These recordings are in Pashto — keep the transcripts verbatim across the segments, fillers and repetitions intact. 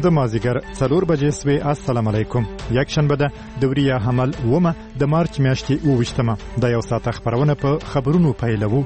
د مازیګر څلور بجې سوې. السلام علیکم. یک شنبه ده د وریه حمل ومه د مارچ میاشتې اوویشتمه. د یو ساعت خبرونه په خبرونو پیلوو.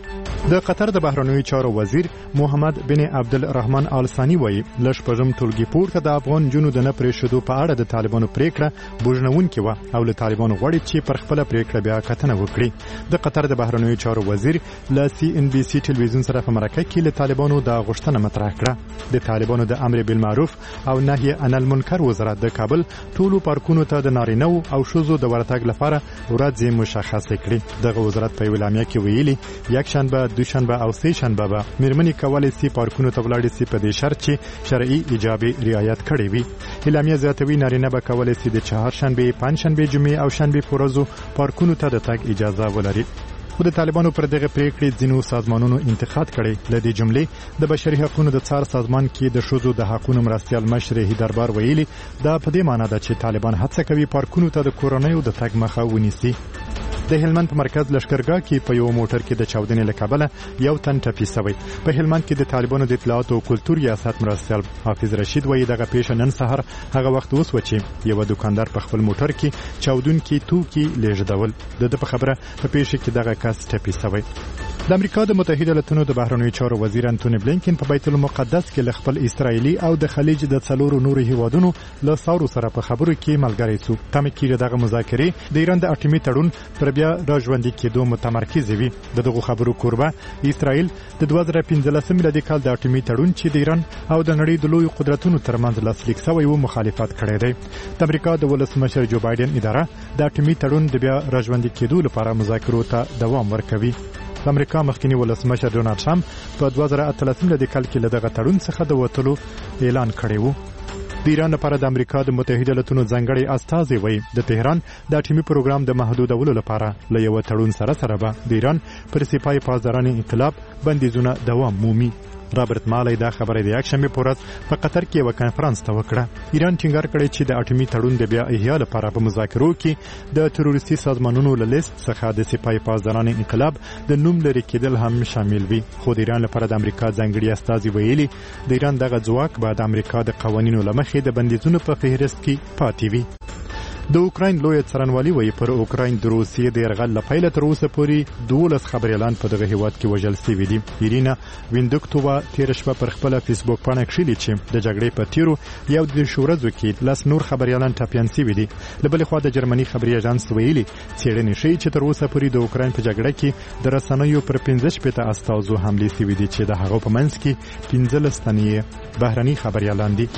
د قطر د بهرنیو چارو وزیر محمد بن عبدالرحمن آل ثانی وایي له شپږم ټولګي پورته د افغان نجونو د نه پرېښودو په اړه د طالبانو پرېکړه بوږنوونکې وه او له طالبانو غواړي چې پر خپله پرېکړه بیا کتنه وکړي. د قطر د بهرنیو چارو وزیر له سی ان بي سي ټلویزیون سره په مرکه کې له طالبانو د غوښتنه مطرح کړه. د طالبانو د امر بالمعروف او نهي عن المنکر وزارت د کابل ټولو پارکونو ته د نارینه‌و او ښځو د ورتګ لپاره ورځې مشخصې کړي. دغه وزارت په یوه اعلامیه کې ویلي یکشنبه دوشنبه او سه شنبه به مېرمنې کولی سي پارکونو ته ولاړې سي په دې شرط چې شرعي ایجابي رعایت کړی وي. اعلامیه زیاتوي نارینه به کولی سي د چهارشنبې، پنجشنبې، جمعې او شنبې په ورځو پارکونو ته د تګ اجازه ولري. خو د طالبانو پر دغه پریکړې ځینو سازمانونو انتقاد کړي. له دې جملې د بشري حقوقو د څار سازمان کې د ښځو د حقوقو مرستیال مشر هیدربار ویلي دا په دې معنی ده چې طالبان هڅه کوي پارکونو ته د کورنیو د تګ مخه ونیسي. د هلمند په مرکز لشکرګاه کې په یو موټر کې د چاودنې له کبله یو تن ټپي شوی. په هلمند کې د طالبانو د اطلاعات او کلتور ریاست مرستیال حافظ رشید وایي دغه پیښه نن سهار هغه وخت وسوه چې یو دکاندار په خپل موټر کې چاودونکي توکي لیږدول. د په خبره په پیښه کې دغه کس ټپي شوی. د امریکا د متحده ایالاتونو د بهرنیو چارو وزیر انټونی بلینکن په بیت المقدس کې له خپل اسرایلی او د خلیج د څلورو نورو هیوادونو له ساورو سره په خبرو کې ملګری شو. تمه کېږي دغه مذاکرې د ایران د اټومي تړون پر بیا راژوندي کېدو متمرکز وي. د دغو خبرو کوربه اسرائیل د دوه زره پنځلسم میلادي کال د اټومي تړون چې د ایران او د نړۍ د لویو قدرتونو ترمنځ لاسلیک شوی و مخالفت کړی دی. د امریکا د ولسمشر جو بایدن اداره د اټومي تړون د بیا راژوندي کېدو لپاره مذاکرو ته دوام ورکوي. د امریکا مخکنی ولسمشر ډونالډ ټرمپ په دوه زره اتلسم میلادي کال کې له دغه تړون څخه د وتلو اعلان کړی و. د ایران لپاره د امریکا د متحده ایالاتونو ځانګړی استازی وایي د تهران د اټومي پروګرام د محدودولو لپاره له یو تړون سره سره به د ایران پر سپای پاسدارانه انقلاب بندیزونه دوام مومي. رابرټ مالی دا خبره د یکشنبې په ورځ په قطر کې یو کانفرنس ته وکړه. ایران ټینګار کړی چې د اټومي تړون د بیا احیا لپاره په مذاکرو کې د تروریستي سازمانونو له لیست څخه د سپای پاسدارانه انقلاب د نوم لرې کېدل هم شامل وي. خو د ایران لپاره د امریکا ځانګړي استازي ویلي د ایران دغه ځواک به د امریکا د قوانینو له مخې د بندیزونو په فهرست کې پاتې وي. د اوکراین لوی څارنوالي وایي پر اوکراین د روسیې د یرغل له پیله تر اوسه پورې دولس خبریالان په دغه هیواد کې وژل شوي دي. ایرینا ویندوکتووا تېره شپه پر خپله فیسبوک پاڼه کښلي چې د جګړې په تیرو یو دېرشو ورځو کې لس نور خبریالان ټپیان شوي دي. له بلې خوا د جرمني خبري اژانس ویلي څېړنې ښیي چې تر اوسه پورې د اوکراین په جګړه کې د رسنیو پر پنځه شپېته استازو حملې شوي دي چې د هغو په منځ کې پنځلس تنې بهرني خبریالان دي.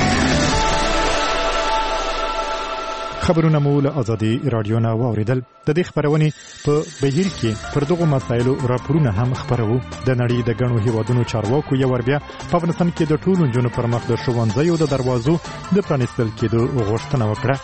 خبرونه مو له ازادي رادیو نه واوریدل. د دې خبرونې په بهیر کې پر دغو مسایلو راپورونه هم خبرو. د نړۍ د ګڼو هیوادونو چارواکو یو ور بیا په افغانستان کې د ټولو نجونو پر مخ د ښوونځیو د دروازو د پرانیستل کېدو غوښتنه وکړه.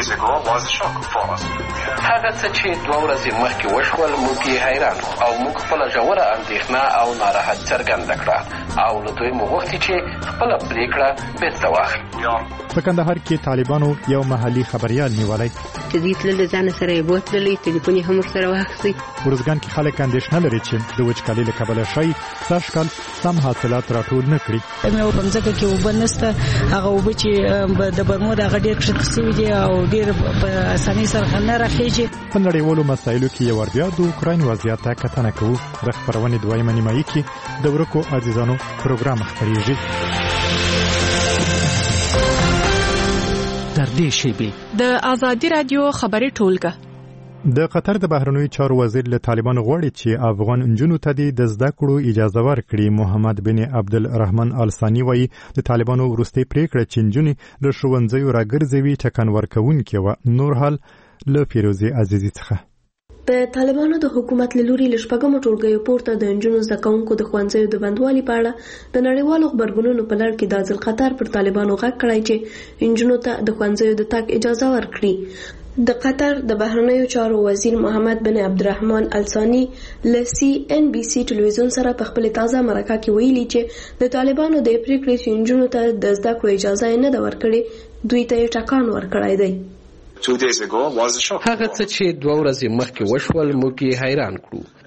هغه څه چې دوه ورځې مخکې وشول موږ یې حیران او موږ خپله ژوره اندېښنه او ناراحت څرګنده کړه او له دوی مو غوښتي چې خپله پرېکړه بېرته واخلي. په کندهار کې طالبانو یو محلي خبریال نیولی. چې دوی تللي ځان سره یې بوتللی تلیفون یې هم ورسره واخیستی. ارزګان کې خلک اندېښنه لري چې د وچکالۍ له کبله ښایي سږ کال سم حاصلات راټول نه کړي. مېوه په مځکه کې اوبه نشته. هغه اوبه چې د برمو د هغه ډېر کښته شوي دي او ډېر په اسانۍ سره نه راخېږي. په نړیوالو مسایلو کې یو ور بیا د اوکراین وضعیت ته کتنه کوو. د خپرونې دویمه نیمایي کې د ورکو عزیزانو پروګرام خپرېږي. در دې شیبې د ازادي رادیو خبري ټولګه. د قطر د بهرنیو چارو وزیر له طالبانو غواړي چې افغان نجونو ته د زده کړو اجازه ورکړي. محمد بن عبدالرحمن آل ثانی وایي د طالبانو وروستۍ پریکړه چې نجونې له ښوونځیو راګرځوي ټکان ورکوونکې وه. نور حال له فیروزې عزیزي څخه. د طالبانو د حکومت له لوري له شپږمو ټولګیو پورته د نجونو زده کوونکو د ښوونځیو د بندوالي په اړه د نړیوالو غبرګونونو په لړ کې دا ځل قطر پر طالبانو غږ کړی چې نجونو ته د ښوونځیو د تګ اجازه ورکړي. د قطر د بهرنیو چارو وزیر محمد بن عبدالرحمن آل ثانی له سی ان بي سي ټلویزیون سره په خپل تازه مرکه کې ویلي چې د طالبانو د پریکړې چې نجونو ته د زده کړو اجازه نه ده ورکړې دوی ته ټکان ورکړی دی. هغه څه چې دوه ورځې مخکې وشول موږ یې حیران کړو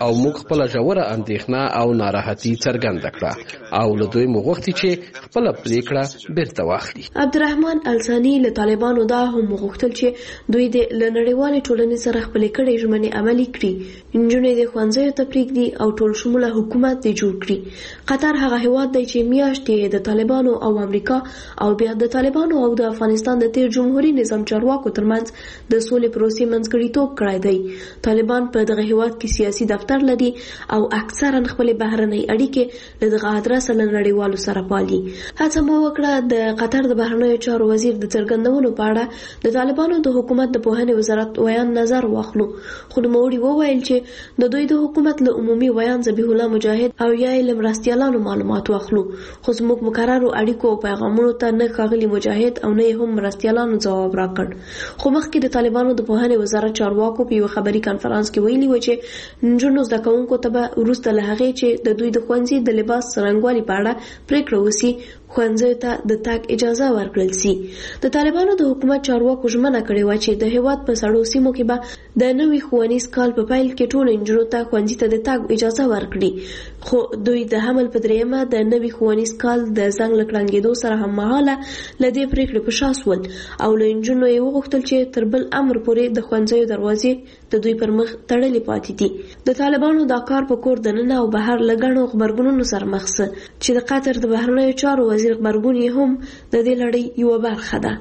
او موږ خپل ژوره اندېښنه او ناراحتي څرګنده کړه او له دوی موږ غوښتي چې خپل پریکړه بیرته واخلي. عبدالرحمن الثاني له طالبانو دا هم غوښتل چې دوی د نړیوالې ټولنې سره خپل کړي ژمنې عملي کړي، انجونې د ښوونځیو ته پریږدي او ټول شموله حکومت دې جوړ کړي. قطر هغه هیواد دی چې میاشتې د طالبانو او امریکا او بیا د طالبانو او د افغانستان د تیر جمهوریت نظام چارواکو ترمنځ د سولې پروسې منځګړیتوب کړی دی. طالبان په دغه هیواد کې سیاسي دفتر لري او اکثرا خپل بهرنۍ اړیکې له دغه ادرس له نړیوالو سره پالي. هڅه مو وکړه د قطر د بهرنیو چارو وزیر د څرګندونو په اړه د طالبانو د حکومت د پوهنې وزارت ویان نظر واخلو، خو نوموړي وویل چې د دوی د حکومت له عمومي ویان ذبیح الله مجاهد او یا له مرستیالانو معلومات واخلو، خو زموږ مقررو اړیکو او پیغامونو ته نه ښاغلي مجاهد او نه هم مرستیالانو ځواب راکړ. خو مخکې د طالبانو د پوهنې وزارت چارواکو په یو خبري کانفرنس کې ویلي و چې نجونو زده کوونکو ته به وروسته له هغې چې د دوی د ښوونځي د لباس څرنګوالي په اړه پریکړه وسي ښوونځیو ته د تګ اجازه ورکړل سي. د طالبانو د حکومت چارواکو ژمنه کړې وه چې د هیواد په سړو سیمو کې به د نوي ښوونیز کال په پیل کې ټولو نجونو ته ښوونځي ته د تګ اجازه ورکړي، خو دوی د حمل په دریمه د نوي ښوونیز کال د زنګ له کړنګېدو سره هممهاله له دې پریکړې په شا سول او له نجونو یې وغوښتل چې تر بل امر پورې د ښوونځیو دروازې د دوی پر مخ تړلې پاتې دي. د طالبانو دا کار په کور دننه او بهر له ګڼو غبرګونونو سره مخ سه چې د قطر د بهرنیو چارو وزیر غبرګون یې هم د دې لړۍ یوه برخه ده.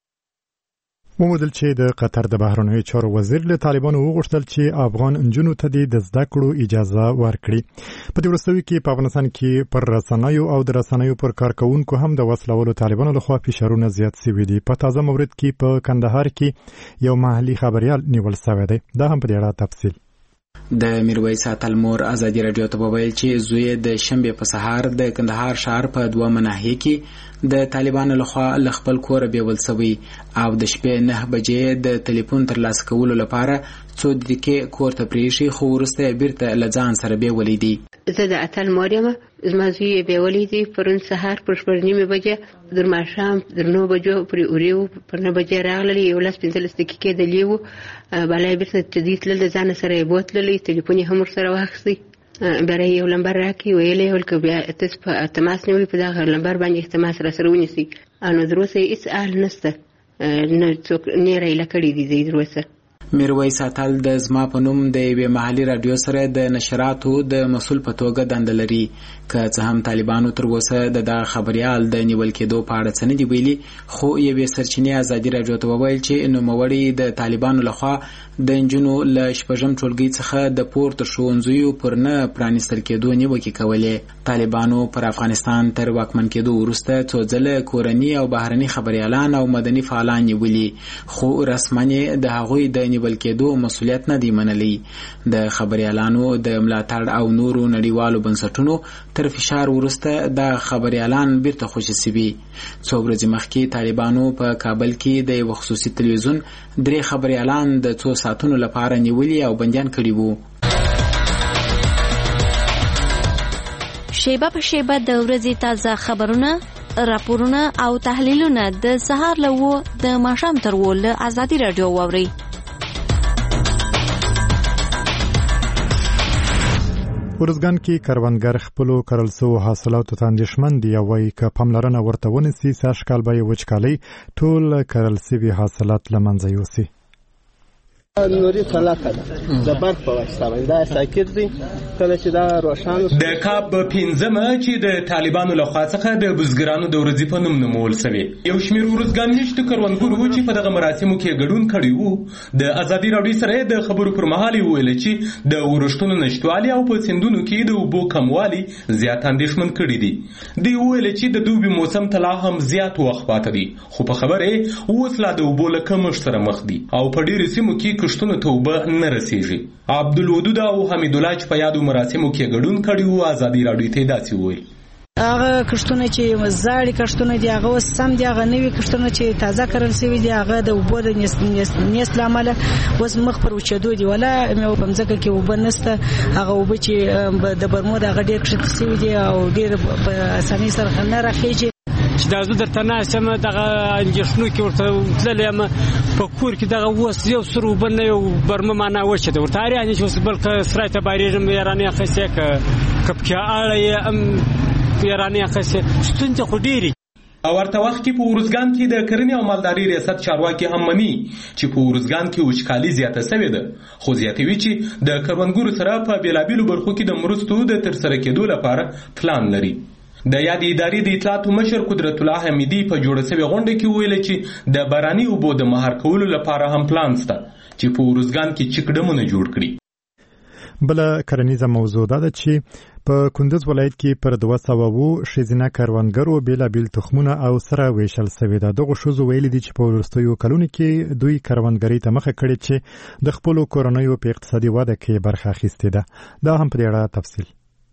ومودل چې د قطر د بهرنیو چارو وزیر له طالبانو وغوښتل چې افغان نجونو ته د زده کړو اجازه ورکړي. په دې وروستیو کې په افغانستان کې پر رسنیو او د رسنیو پر کارکونکو هم د وسلوالو طالبانو لخوا فشارونه زیات شوي دي. په تازه مورد کې په کندهار کې یو محلي خبريال نیول شوی دی. دا هم په دې اړه تفصیل د میرویس اتلمور ازادي رادیو ته وویل چې زوی د شنبه په سهار د کندهار ښار په دوه مناهي کې د طالبانو لخوا ل خپل کور بیول شوی او د شپې نه بجې د ټلیفون ترلاسه کولو لپاره څو دقیقې کور ته پریښي، خو وروسته بیرته له ځان سره بیولې دي. زه د اتلمور یم، زما زوی یې بیولې دي پرون سهار پر شپږ نیمې بجې در ماښام در نو بجو پرې اورې پر نه بجې راغللې، یولس پنځلس دقیقې دلې وو، بلا یې بیرته چې دوی تلل د ځانه سره یې بوتللی، ټلیفون یې هم ورسره واخیستی، بیا یې یو لمبر راکړي، ویلی یې ول که بیا تاسو په تماس نیولي په دغه لمبر باندې تماس راسره ونیسئ. نو تر اوسه یې هېڅ حال نشته، نه څوک نه یې رایله کړي دي دی تر اوسه. میرویس اتل د زما په نوم د یوې محلي راډیو سره د نشراتو د مسؤل په توګه دنده لري. که څه هم طالبانو تر اوسه د دغه خبریال د نیول کېدو په اړه څه نه دي ویلي، خو یوې سرچینې ازادي راډیو ته وویل چې نوموړي د طالبانو لخوا د نجونو له شپږم ټولګي څخه د پورته ښوونځیو پر نه پرانیستل کېدو نیوکې کولې. طالبانو پر افغانستان تر واکمن کېدو وروسته څو ځله کورني او بهرني خبریالان او مدني فعالان نیولي، خو رسما د هغوی د نیول کېدو مسؤلیت نه دی منلی. د خبریالانو د ملاتړ او نورو نړیوالو بنسټونو تر فشار وروسته د خبریالان بیرته خوشي سوي. څو ورځې مخکې طالبانو په کابل کې د یو خصوصي تلویزیون درې خبریالان د څو ساعتونو لپاره نیولي او بندیان کړي وو. شیبه په شیبه د ورځې تازه خبرونه، راپورونه او تحلیلونه د سهار له وو د ماښام تر وو له ازادي راډیو واورئ. ورزګان کې کروندګر خپلو کرل شوو حاصلاتو ته اندېښمن دي او وایي که پاملرنه ورته ونیسي سږ کال به یې وچکالۍ ټول کرل شوي حاصلات له منځه یوسي. نوري طلاقه ده د برق په واسطه باندې دا ساکت دي کله چې دا روښانه د کاب پنځمه چې د طالبانو لخوا څخه د بزګرانو د ورځې په نوم نومول شوی. یو شمېر ورزګان نشته کروندګرو چې په دغه مراسمو کې ګډون کړی وو د ازادي راډیو سره د خبرو پر مهال ویل چې د ورښتونو نشټوالي او په سیندونو کې د اوبو کموالي زیات اندېښمن کړي دي. دوی ویل چې د دوبي موسم ته لا هم زیات وخت پاته دی، خو په خبره اوس لا د اوبو له کمښت سره مخ دي او په ډېرو سیمو کې کښتونو ته اوبه نه رسیږي. عبدالودود او حمیدالله چې په یادو مراسمو کې ګډون کړي وو ازادي راډیو ته داسې وویل: هغه کښتونه چې زاړي کښتونه دي هغه اوس سم دي، هغه نوي کښتونه چې تازه کرل شوي دي هغه د اوبو د نیست له امله اوس مخ پر وچېدو دي، ولا په مځکه کې اوبه نشته. هغه اوبه چې د برمو د هغه ډېر کښته شوي دي او ډېر په اسانۍ سره نه راخېږي. چې دا زه درته ناستم دغه انجکشنو کې ورته تللی یم په کور کې دغه اوس یو سر اوبه نه یو برمه معنا وچه ده ورته هر یعنې چې اوس بل که سرای ته بارېږم یارانې اخیستې که که پکې اړه یې یارانې اخیستې ستونزې خو ډېرې. او ورته وخت کې په ورزګان کې د کرنې او مالدارۍ ریاست چارواکي هم مني چې په ورزګان کې وچکالي زیاته شوې ده، خو زیاتوي چې د کروندګرو سره په بېلابېلو برخو کې د مرستو د ترسره کېدو لپاره پلان لري. د یادې ادارې د اطلاعاتو مشر قدرت الله حمیدي په جوړه شوې غونډه کې وویل چې د باراني اوبو د مهار کولو لپاره هم پلان شته چې په ورزګان کې چک ډمونه جوړ کړي. بل کرنیزه موضوع ده چې په کندوز ولایت کې پر دوه سوه اووه ښځینه کروندګرو بېلابېل تخمونه او سره ویشل شوي ده. دغو ښځو ویلي دي چې په وروستیو کلونو کې دوی کروندګرۍ ته مخه کړې چې د خپلو کورنیو په اقتصادي وده کې برخه اخیستې ده. دا هم په دې اړه تفصیل.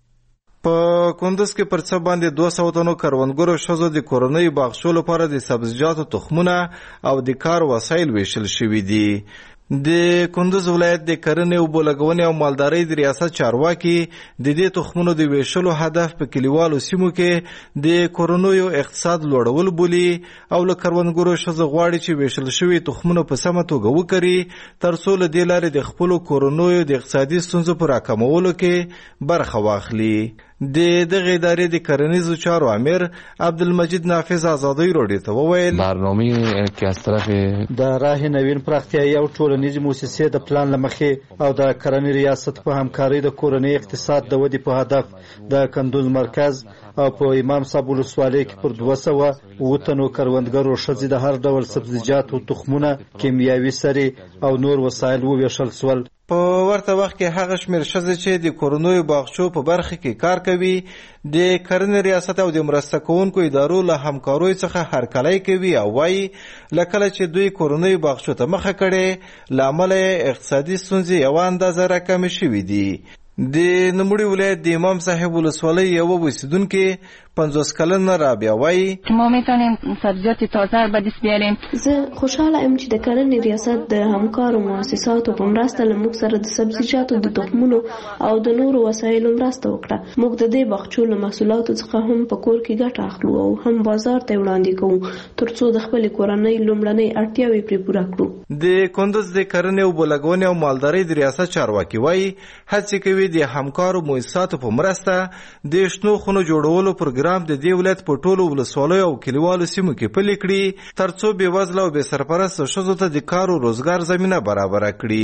په کندوز کې پر څه باندې دوه سوه تنو کروندګرو ښځو د کورنیو باغچو لپاره د سبزیجاتو تخمونه او د کار وسایل ویشل شوي دي. د کندوز ولایت د کرنې او بولګونې او مالدارۍ د ریاست چارواکي د دې تخمونو د ویشلو هدف په کلیوالو سیمو کې د کورنیو اقتصاد لوړول بولي او له کروندګرو ښځو غواړي چې ویشل شوي تخمونه په سمه توګه وکري ترڅو له دې لارې د خپلو کورنیو د اقتصادي ستونزو په راکمولو کې برخه واخلي. د دغه ادارې د کرنیزو چارو امیر عبدالمجید نافذ آزادۍ راډیو ته وویل برنامه‌ای که از طرف د راه نوین پراختیایي او ټولنیزې مؤسسې د پلان له مخې او د کرنې ریاست په همکارۍ د کورنۍ اقتصاد د ودې په هدف د کندوز مرکز او په امام صاحب ولسوالۍ کې پر دوه سوه اووه تنو کروندګرو ښځې د هر ډول سبزیجاتو تخمونه، کیمیاوي سرې او نور وسایل وویشل شول. په ورته وخت کې هغه شمېر ښځې چې د کورنیو باغچو په برخه کې کار کوي د کرنې ریاست او د مرسته کوونکو ادارو له همکاریو څخه هرکلی کوي او وایي له کله چې دوی کورنیو باغچو ته مخه کړې له امله اقتصادي ستونزې یوه اندازه راکمې شوي دي. د نوموړي ولایت د امام صاحب ولسوالۍ یوه اوسیدونکې پنځوس کلنه رابعه وایي ما میتونیم سبزیجات تازه به دست بیاریم. زه خوشحاله ام چې د کرنې ریاست د همکارو مؤسساتو په مرسته له موږ سره د سبزیجاتو د تخمونو او د نورو وسایلو مرسته وکړه. موږ د دې باغچو له محصولاتو څخه هم په کور کې ګټه اخلو او هم بازار ته وړاندې کوو ترڅو د خپلې کورنۍ لومړنۍ اړتیاوې پرې پوره کړو. د کندوز د کرنې او بولګونې او مالدارۍ د ریاست چارواکي وایي هڅې کوي د همکارو مؤسساتو په مرسته د شنو خونو جوړولو پروګرام د دې ولایت په ټولو ولسوالیو او کلیوالو سیمو کې پلي کړي ترڅو بېوزله او بې سرپرسته ښځو ته د کار او روزګار زمینه برابره کړي.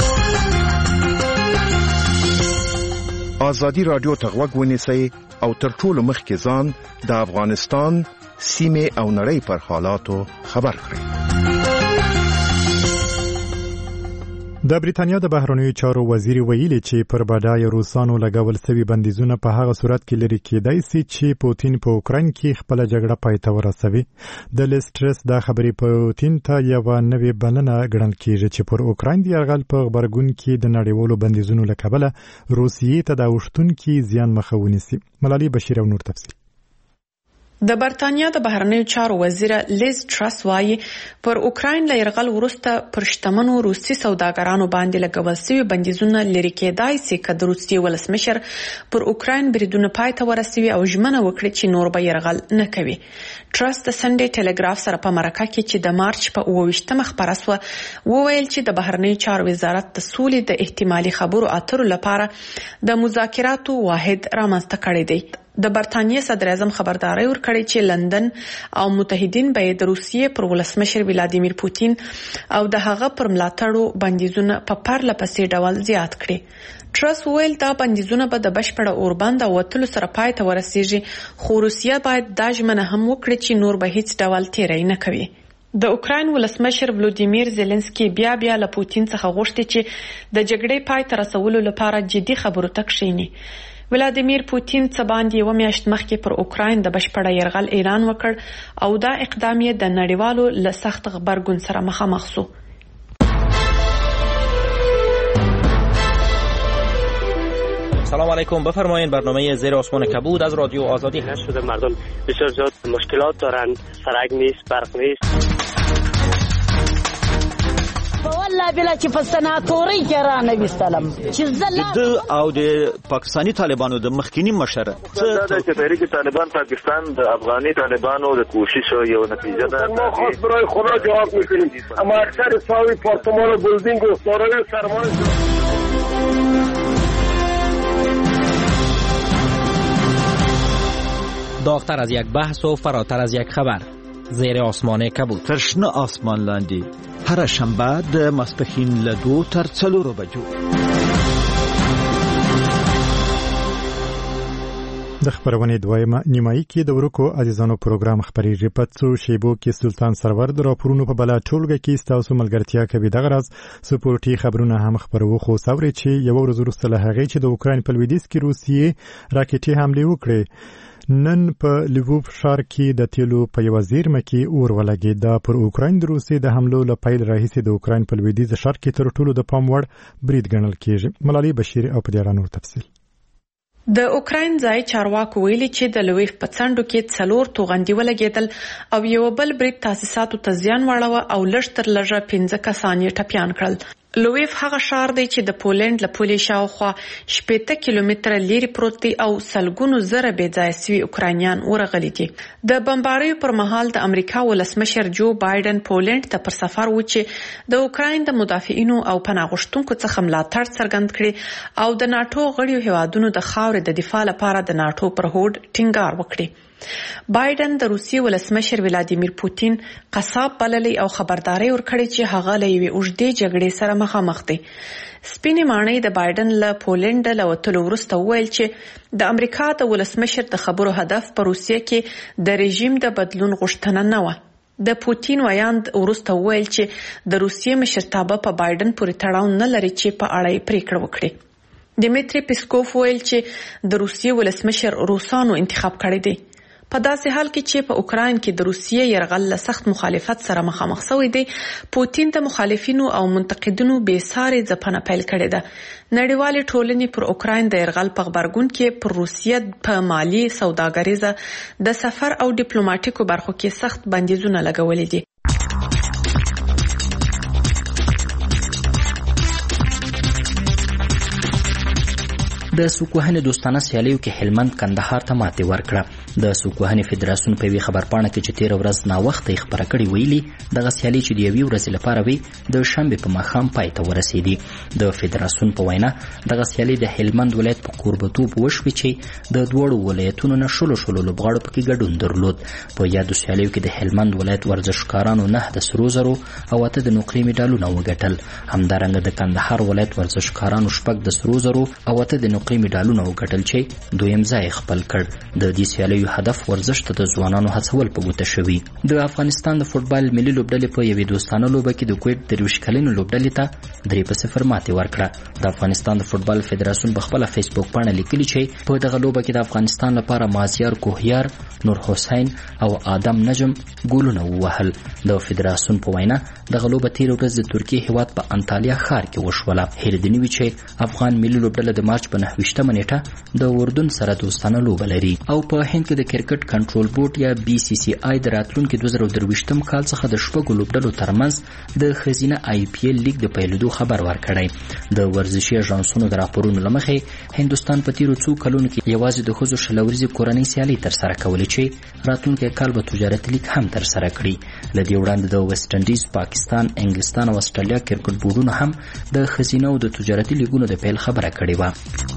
ازادي راډیو ته غوږ ونیسئ او تر ټولو مخکې ځان د افغانستان سیمې او نړۍ پر حالاتو خبر کړئ. د بریتانیا د بهرنیو چارو وزیر ویلي چې پر بډایه روسانو لګول شوي بندیزونه په هغه صورت کې لري کېدای شي چې پوتین په اوکراین کې خپل جګړه پای ته ورسوي. د لیسټرس دا خبرې پوتین ته یوه نوې بلنه ګڼل کېږي چې پر اوکراین د یرغل په غبرګون کې د نړیوالو بندیزونو له کبله روسیې ته د اوښتونکي زیان مخه ونیسي. ملالۍ بشیر او نور تفصیل. د برتانیا د بهرنیو چارو وزیر لیز ټرس وايي پر اوکراین له یرغل وروسته پر شتمنو روسي سوداګرانو باندې لګول شوي بندیزونه لري کېدای شي چې د روسي ولسمشر پر اوکراین بریدونه پای ته ورسوي او ژمنه وکړي چې نور به یرغل نه کوي. ټرس د سنډي ټلګراف سره په مرکه کې چې د مارچ په اوه ویشتمه خبره سوه وویل چې د بهرنیو چارو وزارت د سولې د احتمالي خبرو اترو لپاره د مذاکراتو واحد رامنځته کړی دی. د برتانیې صدر اعظم خبرداري ورکړې چې لندن او متحدین به د روسیې پر ولسمشر ولادیمیر پوتین او د هغه پر ملاتړو بندیزونه په پرله پسې ډول زیات کړي. ټرس ویل دا بندیزونه به د بشپړه اوربند او وتلو سره پای ته ورسیږي، خو روسیه باید دا ژمنه هم وکړي چې نور به هیڅ ډول تیری نه کوي. د اوکراین ولسمشر ولودیمیر زيلنسکي بیا بیا له پوتین څخه غوښتي چې د جګړې پای ته رسولو لپاره جدي خبرو ته کښیني. ولادیمیر پوتین څه باندې یوه میاشت مخکې پر اوکراین د بشپړه یرغل اعلان وکړ او دا اقدام یې د نړیوالو له سخت غبرګون سره مخامخ شو. سلام علیکم، بفرمایید. برنامه زیر آسمان کبود از رادیو آزادی هست. شده مردم بسیار زیاد مشکلات دارند، سرک نیست، برق نیست. په والله بلا چې په سناتوري کې را نه وستلم چې زلا او د پاکستاني طالبانو د مخکینی مشر څه د تحریک طالبان پاکستان د افغاني طالبانو د کوشش یو نتیجه ده. ما خاص برای خدا جواب میکنیم اما اکثر ساوی پارتمان و بلدینگ و سارای سرمان داغتر از یک بحث و فراتر از یک خبر زیر آسمان کبود ترشنه آسمان لاندی هر شنبه د ماسپښین له دوو تر څلورو بجو د خبرونې دویمه نیمایي کې د ورکو عزیزانو پروګرام خبرېږي په څو شیبو کې سلطان سرور د راپورونو په بلا ټولګه کې ستاسو ملګرتیا کوي دغه راز سپورټي خبرونه هم خبرو خو سوري چې یو ورځ وروسته له هغې چې د اوکراین په لویدیځ کې روسیې راکټي حملې وکړې نن په لیووف ښار کې د تیلو په یوه زیرمه کې اور ولګېد دا پر اوکراین د روسیې د حملو له پیل راهیسې د اوکراین په لویدیځ ښار کې تر ټولو د پام وړ برید ګڼل کېږي ملالۍ بشیر او په دې اړه نور تفصیل د اوکراین ځای چارواکو ویلي چې د لویف په څنډو کې څلور توغندي ولګېدل او یو بل برید تاسیساتو ته زیان واړوه او لږ تر لږه پنځه کسان یې ټپیان کړل. لویف هغه ښار دی چې د پولند له پولې شاوخوا شپېته کیلومتره لیرې پروت دی او سلګونو زره بې ځایه سوي اوکراینیان ورغلي دي. د بمباریو پر مهال د امریکا ولسمشر جو بایدن پولند ته پر سفر و چې د اوکراین د مدافعینو او پناه غوښتونکو څخه ملاتړ څرګند کړي او د ناټو غړیو هیوادونو د خاورې د دفاع لپاره د ناټو پر هوډ ټینګار وکړي. بایدن د روسیې ولسمشر ولادیمیر پوتین قصاب بللی او خبرداري ورکړي چې هغه له یوې اوږدې جګړې سره مخامخ دی. سپینې ماڼۍ د بایدن له پولند له وتلو وروسته وویل چې د امریکا د ولسمشر د خبرو هدف په روسیې کې د رژیم د بدلون غوښتنه نه وه. د پوتین ویاند وروسته وویل چې د روسیې مشرتابه په بایدن پورې تړاو نه لري چې په اړه یې پریکړه وکړي. دیمیتری پیسکوف ویل چې د روسیې ولسمشر روسانو انتخاب کړی دی. په داسې حال کې چې په اوکراین کې د روسیې یرغل له سخت مخالفت سره مخامخ شوی دی پوتین د مخالفینو او منتقدینو بې ساري ځپنه پیل کړې ده. نړیوالې ټولنې پر اوکراین د یرغل په غبرګون کې پر روسیې په مالی سوداګریزه د سفر او ډیپلوماټیکو برخو کې سخت بندیزونه لګولې دي. د سوکوهنې دوستانه سیالیو کې هلمند کندهار ته ماتې ورکړه. د سوکوهنې فدراسیون په وی خبرپاڼه کې چې تیر ورځ نا وخت یې خبره کړې ویلي دغه سیالي چې د یوې ورځې لپاره وي د شنبې په ماښام پای ته ورسېدي. د فدراسیون په وینا دغه سیالي د هلمند ولایت په کوربتوب وشوې چې د دواړو ولایتونو نه شلو شلو لوبغاړو پکې ګډون درلود. په یادو سیالیو کې د هلمند ولایت ورزشکارانو نه د سرو زرو او اته د نقرې میډالونه وګټل. همدارنګه د کندهار ولایت ورزشکارانو شپږ د سرو زرو او اته د نقرې میډالونه وګټل چې دویم ځای خپل کړ. د دې سیالیو هدف ورزش ته د ځوانانو هڅول په ګوته شوي. د افغانستان د فوټبال ملي لوبډلې په یوې دوستانه لوبه کې د کویت درویشت کلنو لوبډلې ته درې په صفر ماتې ورکړه. د افغانستان د فوټبال فدراسیون په خپله فیسبوک پاڼه لیکلي چې په دغه لوبه کې د افغانستان لپاره مازیار کوهیار، نور حسین او آدم نجم ګولونه ووهل. د فدراسیون په وینا دغه لوبه تیر ورځ د ترکیې هیواد په انطالیا ښار کې وشوله. هیله دې نه وي چې افغان ملي لوبډله د مارچ په نهه ویشتمه نیټه د اردن سره دوستانه لوبه لري. او په هند کې د کرکټ کنټرول بورډ یا بي سي سي آی د راتلونکي دوه زره درویشتم کال څخه د شپږو لوبډلو ترمنځ د ښځینه آی پی ایل لیګ د پیلېدو خبر ورکړی. د ورزشي اژانسونو د راپورونو له مخې هندوستان په تیرو څو کلونو کې یوازې د ښځو شل ورځې کورنۍ سیالۍ ترسره کولې چې راتلونکی کال به تجارتي لیګ هم ترسره کړي. له دې وړاندې د ویسټ انډیز، پاکستان، انګلستان او استرالیا کرکټ بورډونو هم د ښځینه او د تجارتي لیګونو د پیل خبره کړې وه.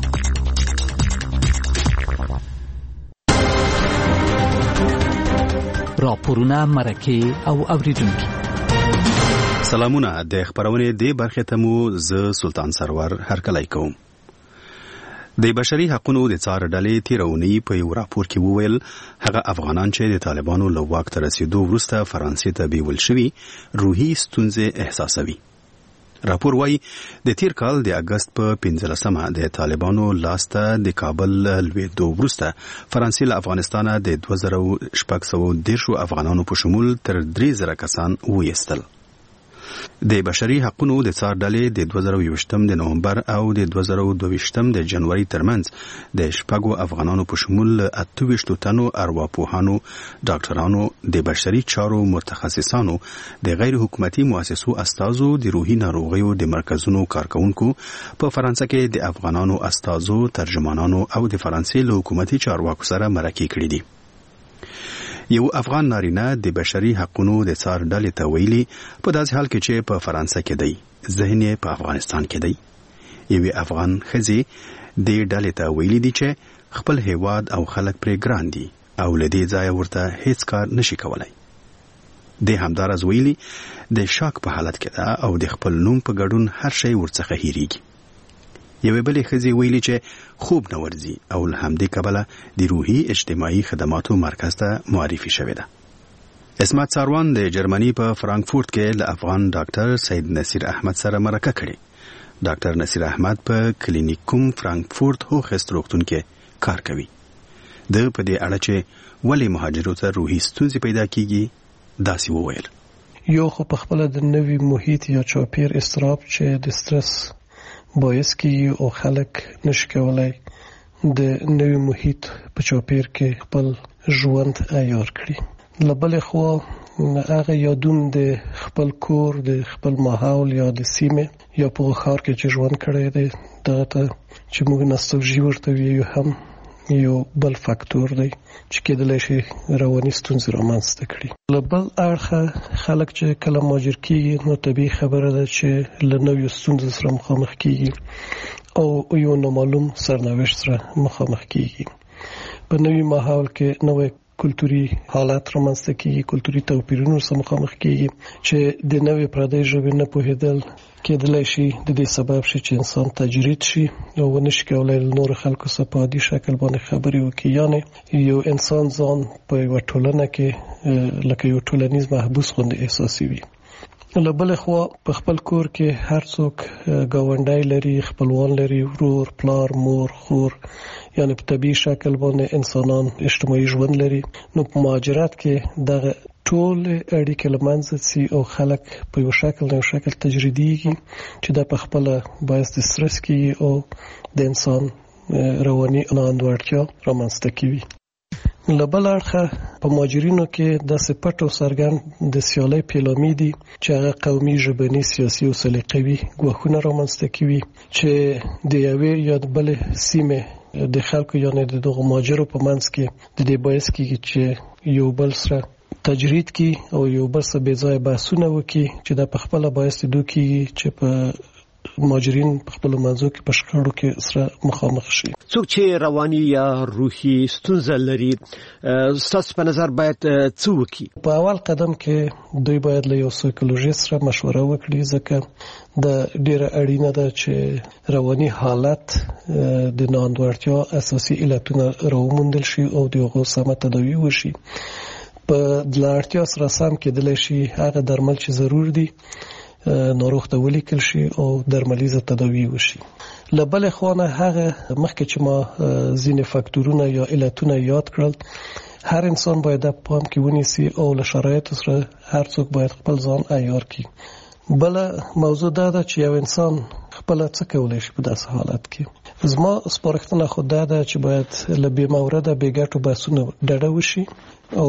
راپورونه، مرکې او اوریدونکي. سلامونه. د خبرونې دې برخې ته مو زه سلطان سرور هرکلی کوم. د بشري حقوقو د څار ډلې تیرونی په یو راپور کې وویل هغه افغانان چې د طالبانو له واک ته رسیدو وروسته فرانسې ته بیول شوي روحي ستونزې احساسوي. راپور وايي د تیر کال د اگست په پنځلسمه د طالبانو لاسته د کابل لویدو وروسته فرانسې له افغانستانه د دوه زره شپږ سوه دېرشو افغانانو په شمول تر درې زره کسان وایستل. د بشري حقوقو د څار ډلې د دوه زره یوویشتم د نومبر او د دوه زره دوه ویشتم د جنوري ترمنځ د شپږو افغانانو په شمول اته ویشت تنو ارواپوهانو، ډاکټرانو، د بشري چارو متخصصانو، د غیر حکومتي مؤسسو استازو، د روحي ناروغیو د مرکزونو کارکونکو، په فرانسه کې د افغانانو استازو، ترجمانانو او د فرانسې له حکومتي چارواکو سره مرکې کړې دي. یو افغان نارینه د بشري حقوقو د څار ډلې ته ویلي په داسې حال کې چې په فرانسه کې دی، ذهن یې په افغانستان کې دی. یوې افغان ښځې دې ډلې ته ویلي دي چې خپل هیواد او خلک پرې ګران دي او له دې ځایه ورته هیڅ کار نشي کولی. د همداراز ویلي د شاک په حالت کې ده او د خپل نوم په ګډون هر شی ورڅخه هیریږي. یوې بلې ښځې ویلي چې خوب نه ورځي او له همدې کبله د روحي اجتماعي خدماتو مرکز ته معرفي شوې ده. اسمت ساروان د جرمني په فرانکفورت کې له افغان ډاکټر سید نصیر احمد سره مرکه کړې. ډاکټر نصیر احمد په کلینیکوم فرانکفورت هوخست روغتون کې کار کوي. د په دې اړه چې ولې مهاجرو ته روحي ستونزې پیدا کیږي داسې وویل. یو خو په خپل د نوي محیط یا چاپیر استراب چې د سترس باعث کیږي او خلک نشي کولای د نوي محیط په چاپیر کې خپل ژوند عیار کړي. له بلې خوا هغه یادون د خپل کور، د خپل ماحول یا د سیمې یا په ښار کې چې ژوند کړی دی دغه ته چې موږ ناستالژي ورته ویو هم یو بل فاکتور دی چې کېدلی شي رواني ستونزې رامنځته کړي. له بل اړخه خلک چې کله مهاجر کېږي نو طبیعي خبره ده چې له نویو ستونزو سره مخامخ کېږي او یو نامعلوم سرنوشت سره مخامخ کېږي. په نوي ماحول کې نوی کلتوري حالات رامنځته کېږي، کلتوري توپیرونو سره مخامخ کېږي چې د نوې پردۍ ژبې نه پوهېدل کېدلی شي د دې سبب شي چې انسان تجرید شي او ونشي کولای له نورو خلکو سره په عادي شکل باندې خبرې وکړي. یعنې یو انسان ځان په یوه ټولنه کې لکه یو ټولنیز محبوس غوندې احساسوي. له بلې خوا په خپل کور کې هر څوک ګاونډی لري، خپلوان لري، ورور، پلار، مور، خور، یعنې په طبیعي شکل باندې انسانان اجتماعي ژوند لري. نو په مهاجرت کې دغه ټول اړیکې له منځه ځي او خلک په یو شکل نه یو شکل تجریدیږي چې دا په خپله باعث د سترس کېږي او د انسان رواني ناانډولتیا رامنځته کوي. له بل اړخه په مهاجرینو کې داسې پټ او څرګند د سیالۍ پیلامې دي چې هغه قومي، ژبني، سیاسي او سلیقوي ګواښونه رامنځته کوي چې د یوې یا بلې سیمې د خلکو یعنې د دغو مهاجرو په منځ کې د دې باعث کېږي چې یو بل سره تجرید کی او یو بل څه بې ځایه بحثونه وکړي چې دا په خپله باعث دې کېږي چې په مهاجرین په خپلو منځو کې په شخړو کې سره مخامخ شي. څوک چې رواني یا روحي ستونزه لري ستاسو په نظر باید څه وکړي؟ په اول قدم کې دوی باید له یو سایکولوژیست سره مشوره وکړي، ځکه د ډیره اړینه ده چې رواني حالت د ناانډولتیا اساسي علتونه راوموندل شي او د هغو سمه تداوي وشي. په دلارتیا سره سم کېدلی شي هغه درمل چې ضرور دي ناروغ ته ولیکل شي او درملیزه تداوی وشي. له بلې خوا نه هغه مخکې چې ما ځینې فاکتورونه یا علتونه یاد کړل، هر انسان باید په پام کې ونیسي او له شرایطو سره هر څوک باید خپل ځان عیار کړي. بله موضوع دا ده چې یو انسان خپله څه کولی شي په داسې حالت کې. زما سپارښتنه خو دا ده چې باید له بې مورده بې ګټو بحثونه ډډه وشي او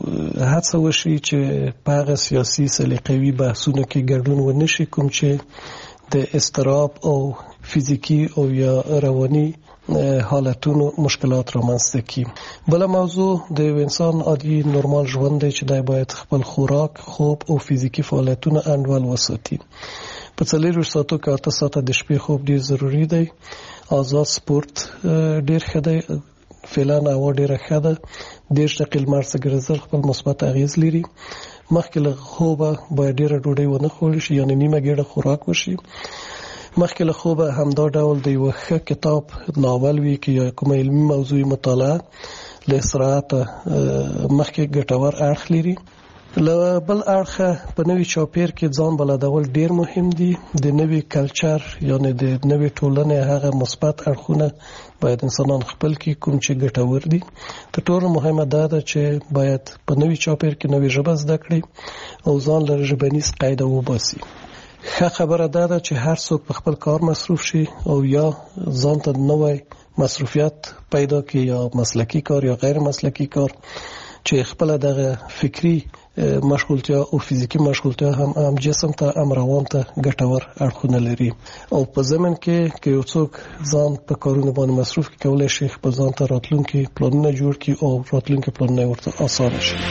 هڅه وشي چې په هغه سیاسي سلیقوي بحثونو کې ګډون ونه شي کوم چې د اضطراب او فزیکی او یا رواني حالتونو مشکلات رامنځته کړي. بله موضوع د یو انسان عادي نورمال ژوند دی چې دی باید خپل خوراک، خوب او فزیکی فعالیتونه انډول وساتي. په څلورویشت ساعتو کې اته ساعته د شپې خوب ډیر ضروری دی. آزاد سپورت ډیر ښه دی، فعلا هوا ډیره ښه ده. دېرش دقیقې لمر څخه ګرځېدل خپل مثبت اغېز لري. مخکې له خوبه باید ډیره ډوډۍ ونه خوړل شي، یعنې نیمه ګیډه خوراک وشي. مخکې له خوبه همدا ډول د یو ښه کتاب، ناول وي که یا کومه علمي موضوعي مطالعه له استراحته مخکې ګټور اړخ لري. له بل اړخه په نوي چاپیر کې ځان بلدول ډیر مهم دي. د نوي کلچر یعنی د نوي ټولنې هغه مثبت اړخونه باید انسانان خپل کې کوم چې ګټور دي. تر ټولو مهمه دا ده چې باید په نوي چاپیر کې نوې ژبه زده کړي او ځان له ژبنیز قاعده وباسي. ښه خبره دا ده چې هر څوک په خپل کار مصروف شي او یا ځان ته نوې مصروفیت پیدا کړي، یا مسلکی کار یا غیر مسلکی کار چې خپل دغه فکری مشغولتیا او فزیکی مشغولتیا هم هم جسم ته هم روان ته ګټور اړخونه لري. او په زمن کې که یو څوک ځان په کارونو باندې مصروف کولای شي، خپل ځان ته راتلونکي پلانونه جوړ کړي او راتلونکي پلانونه ورته آسان شي.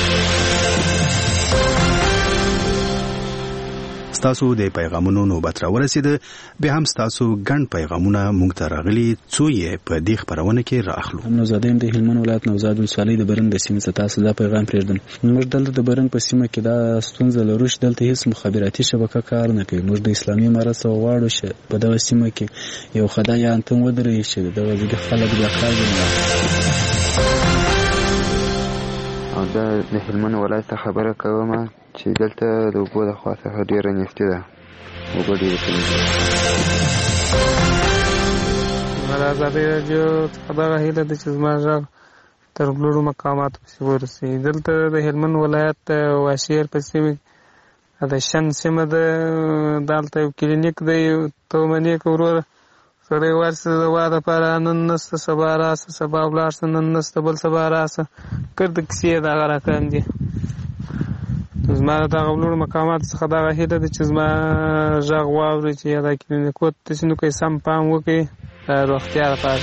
ستاسو د پیغامونو نوبت را ورسیده. به هم ستاسو ګڼ پیغامونه مونږ ته راغلي، څو یې په دې خبرونه کې راخلو. نوزاده يم د هلمند ولایت نوزاد ولسوالۍ د برن د سیمې څخه تاسو دا پیغام پرېږدم. موږ دلته د برن په سیمه کې دا ستونزه لرو چې دلته هیڅ مخابراتي شبکه کار نه کوي. موږ د اسلامي امارت څخه غواړو چې په دغه سیمه کې یو خدای انتم ودرېږي چې دغه ځکه خلک بیا کار کوي. او دا د هلمند ولایت خبره کوم چې دلته د اوبو د خوا څخه ډېره نفتي ده، اوبه ډېرې کمې دي. زما د ازادۍ راډیو څخه دغه هیله ده چې زما غږ تر لوړو مقاماتو پسې ورسېږي. دلته د هلمند ولایت د واشیر په سیمه کې د شن سیمه ده، دلته یو کلینیک دی، تومنې که وروره سړی ورسې د دوا دپاره نن نسته سبا راسه، سبا ولاړ شه، نن نسته بل سبا راسه، ګرده کیسې دغه رقم دي. زما د دغه لوړو مقاماتو څخه دغه هیله ده چې زما غږ واوري، چې دا کلینیکو ته چې نو کوي سم پام وکړي د روغتیا لپاره.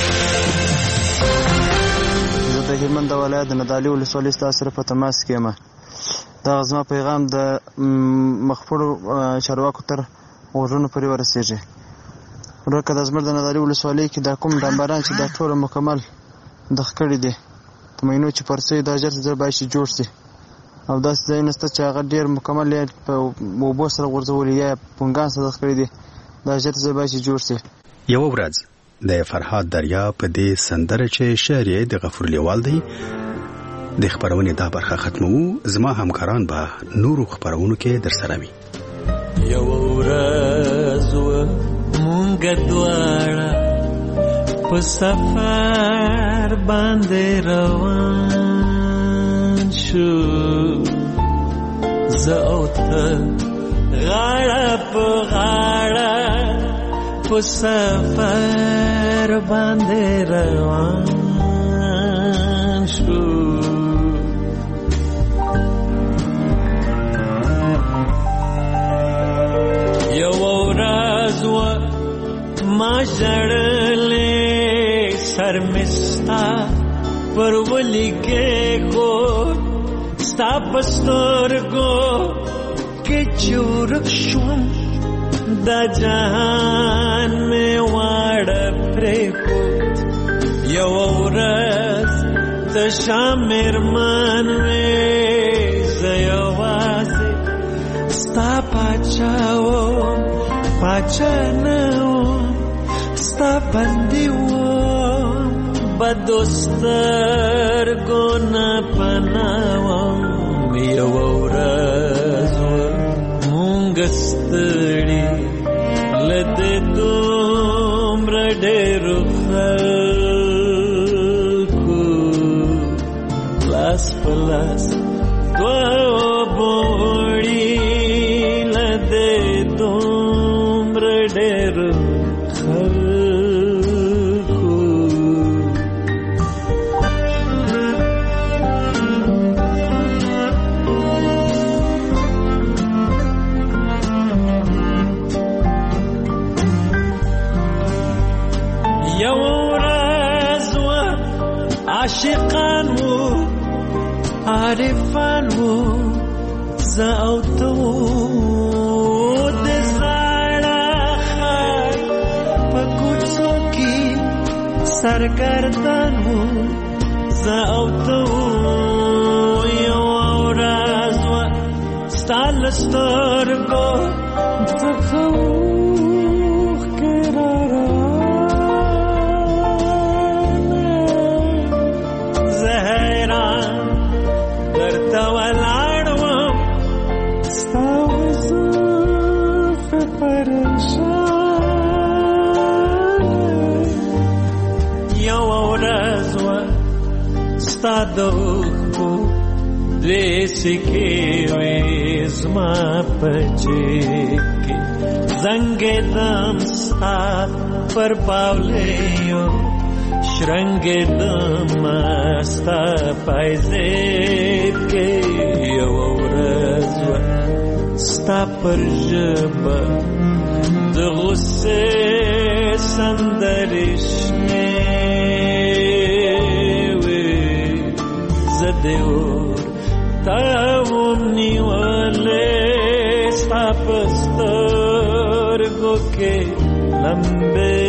زه د هلمند ولایت د ندالي ولسوالۍ ستاسو سره په تماس کې یم. دغه زما پیغام د مخفوړو چارواکو تر غوږونو پورې ورسېږي. ورکه د زموږ د ندالي ولسوالۍ کې دا کوم ډامبران چې دا ټوله مکمل دغه کړي دي په مینو چې پرسوي دا ژر ژر باید چې جوړ شي، او داسې ځایونه شته چې هغه ډېر مکمل یې په اوبو سره غورځولي یا پونګان سره دغه کړي دي، دا ژر ژر باید چې جوړ شي. یوه ورځ د فرهاد دریا په دې سندره چې شعر یې د غفور لیوال دی د خبرونې دا برخه ختمو. زما همکاران به نورو خبرونو کې در سره وي. یوه ورځ مونږ دواړه په سفر باندې روان شو، زه او ته غاړه په غاړه په سفر باندې روان شو. یو ورځ ما ژړلې سر مې ستا پر ولیکې خو ستا په سترګو کې چې ورک شوم دا جهان مې واړه پرېښود. یوه ورځ تشه مېرمن وې زه یوازې ستا پاچا وم، پاچا نه وم، ستا بندي وم، بدو سترګو نه پناه وم. یوه ورځ مونږ ستړي له دې دومره ډېرو خلکو لاس په لاس دوه بوړي له دې دومره ډېرو عاشقان وو عارفان وو زه او ته وو د زاړه ښار په کوڅو کې سرګردان وو زه او ته وو. یوه ورځ وه ستا له سترګو څخه اوښکې راروانې درته ولاړ ستادوخو لیسی کی ویزما پچیکی زنگ دم ستا پر پاولیو شرنگ دم ستا پایزیب کی یو ورزو ستا پر جبا د غصه سندرشنی زدور تاوم نیواله ستا پستر گو که لمبه